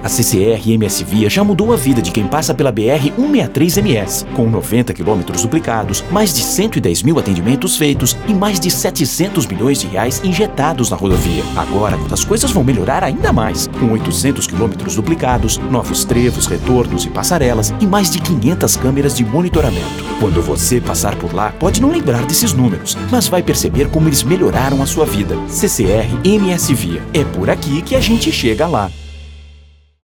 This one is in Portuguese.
A CCR MS Via já mudou a vida de quem passa pela BR-163MS, com 90 quilômetros duplicados, mais de 110 mil atendimentos feitos e mais de 700 milhões de reais injetados na rodovia. Agora, as coisas vão melhorar ainda mais, com 800 quilômetros duplicados, novos trevos, retornos e passarelas e mais de 500 câmeras de monitoramento. Quando você passar por lá, pode não lembrar desses números, mas vai perceber como eles melhoraram a sua vida. CCR MS Via. É por aqui que a gente chega lá.